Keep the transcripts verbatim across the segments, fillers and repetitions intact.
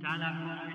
طلبکارای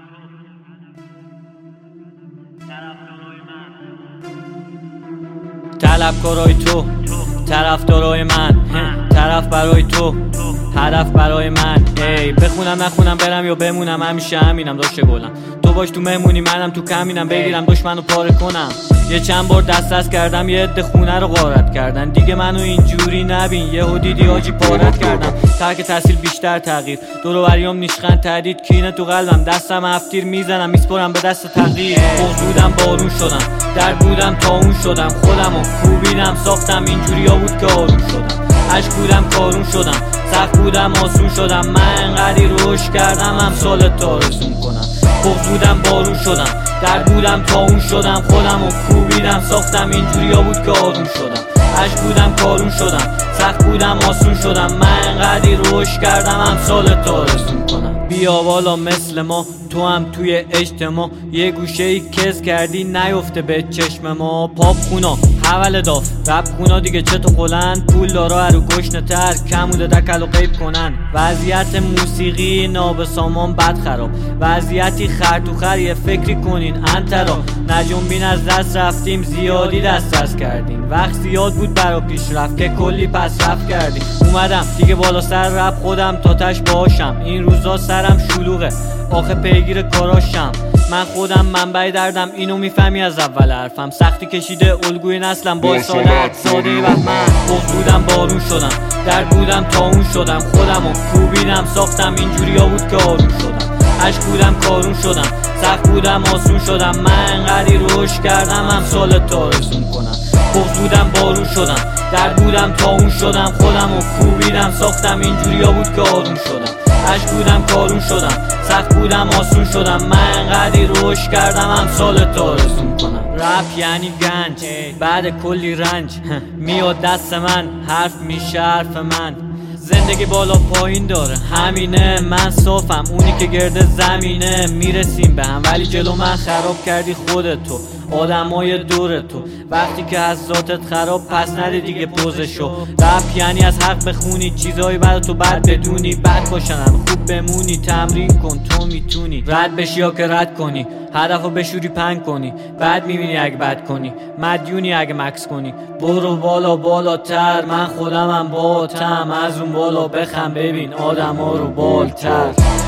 تو، طرفدارای تو، طرفدارای من، طرف برای تو، هدف برای من. ای بخونم نخونم برم یا بمونم، همیشه همینم داشته گلم. تو باش تو مهمونی منم تو کمینم، بگیرم دشمنو پاره کنم. یه چند بار دست دست کردم، یه عده خونه رو غارت کردن. دیگه منو اینجوری نبین، یهو دیدی آجی پارت کردم. ترک تحصیل بیشتر تغییر، دور و بریام نیشخند تردید، کینه تو قلبم، دستم هفتیر میزنم میسپرم به دست تغییر. بغض بودم بارون شدم، درد بودم تا اون شدم، خودمو کوبیدم ساختم اینجوری ها بود که آروم شدم. عشق بودم کارون شدم، سخت بودم آسون شدم. من انقدی روش کردم امثال تا رسون کنم. بغض بودم بارون شدم، درد بودم تا اون شدم، خودمو کوبیدم ساختم اینجوری ها بود که آروم شدم. عشق بودم کارون شدم، سخت بودم آسون شدم. من انقدی روش کردم امثال تا رسون کنم. بیا بالا مثل ما، تو هم توی اجتماع یه گوشه ای کز کردی نیفته به چشم ما. پاپ خونا حول داف رب خونا دیگه چه تو خلن، پول دارا هرو گشنه تر کموده دکل و قیب کنن. وضعیت موسیقی نابسامان بد خراب، وضعیتی خر تو خر یه فکری کنین انترا. نجوم بین از دست رفتیم، زیادی دست دست کردیم. وقت زیاد بود برا پیش رفت که کلی پس رفت کردیم. اومدم دیگه بالا سر رب خودم تا تش باشم. این روزا سرم شلوغه آخه پیگیر کاراشم. من خودم منبع دردم، اینو میفهمی از اول حرفم. سختی کشیده الگوی نسلم با سادت ساده بهمن. بغض بودم بارون شدم، درد بودم تا اون شدم، خودمو کوبیدم ساختم اینجوری ها بود که آروم شدم. عشق بودم کارون شدم، سخت بودم آسون شدم. من انقدی روش کردم امثال تا رسون کنم. بغض بودم بارون شدم، درد بودم تا اون شدم، خودمو کوبیدم ساختم اینجوری ها بود که آروم شدم. عشق بودم کارون شدم، سخت بودم آسون شدم. من انقدی روش کردم امثال تا رسون کنم. رپ یعنی گنج بعد کلی رنج، میاد دست من حرف میشه حرف من. زندگی بالا پایین داره همینه، من صافم اونی که گرده زمینه. میرسیم به هم ولی جلو من خراب کردی خودتو، آدمای دور تو. وقتی که از ذاتت خراب پس نده دیگه پوزشو. رپ یعنی از حق بخونی، چیزایی بعد تو بد بدونی. بد باشنن خوب بمونی، تمرین کن تو میتونی. رد بشی یا که رد کنی، هدفو بشوری پنگ کنی. بعد میبینی اگه بد کنی، مدیونی اگه مکس کنی. برو بالا بالاتر، من خودمم باتم. از اون بالا بخم ببین آدما رو بالتر.